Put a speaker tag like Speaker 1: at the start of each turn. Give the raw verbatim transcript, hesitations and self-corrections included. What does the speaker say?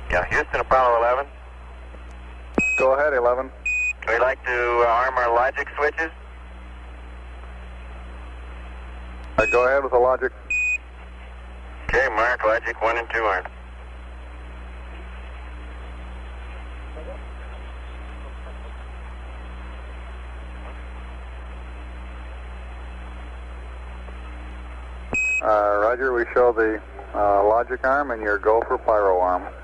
Speaker 1: Yeah, Houston, Apollo eleven.
Speaker 2: Go ahead, eleven.
Speaker 1: We'd like to uh, arm our logic switches.
Speaker 2: Uh, go ahead with the logic.
Speaker 1: Okay, mark logic one and two armed.
Speaker 2: Uh, Roger, we show the uh, logic arm and your go for pyro arm.